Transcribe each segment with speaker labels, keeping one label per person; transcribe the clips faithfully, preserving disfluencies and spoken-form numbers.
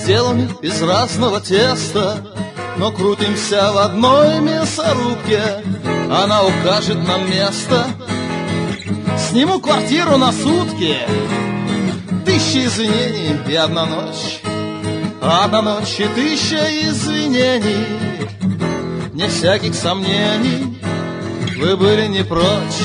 Speaker 1: сделаны из разного теста, но крутимся в одной мясорубке. Она укажет нам место. Сниму квартиру на сутки. Тысяча извинений и одна ночь. Одна ночь и тысяча извинений. Не всяких сомнений, вы были не прочь.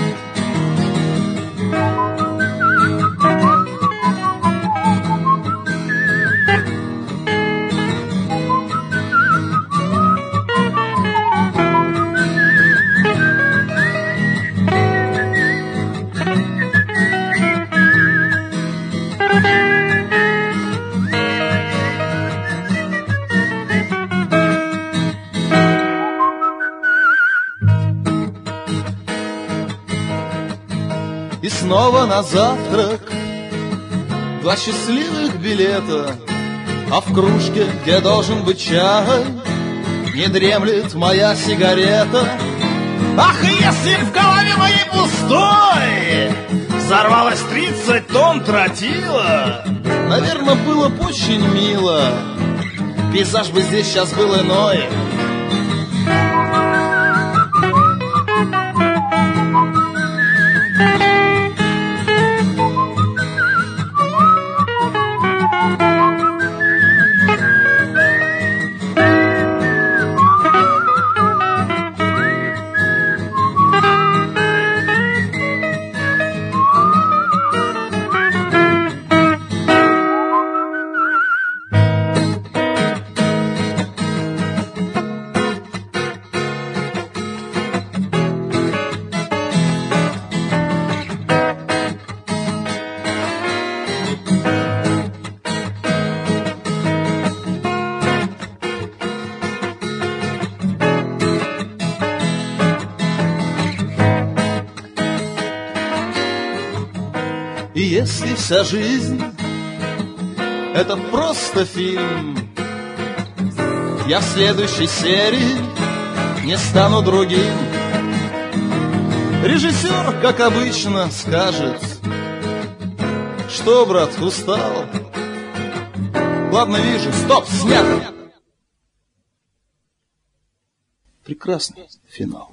Speaker 1: И снова на завтрак два счастливых билета, а в кружке, где должен быть чай, не дремлет моя сигарета.
Speaker 2: Ах, если в голове моей пустой взорвалось тридцать тонн тротила,
Speaker 1: наверное, было бы очень мило. Пейзаж бы здесь сейчас был иной. И если вся жизнь — это просто фильм, я в следующей серии не стану другим. Режиссер, как обычно, скажет: что, брат, устал? Ладно, вижу, стоп, снято. Прекрасный финал.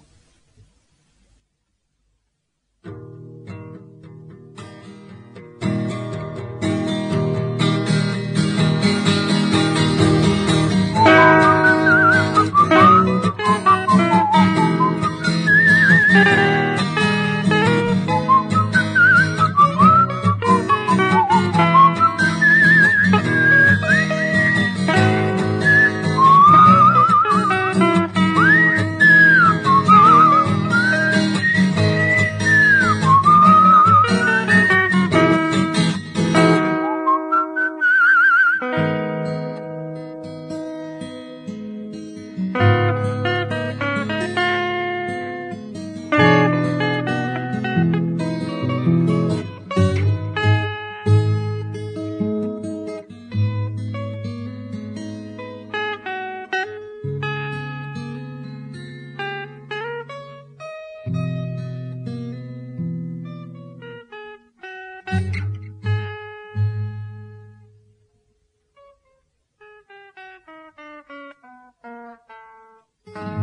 Speaker 3: Thank you.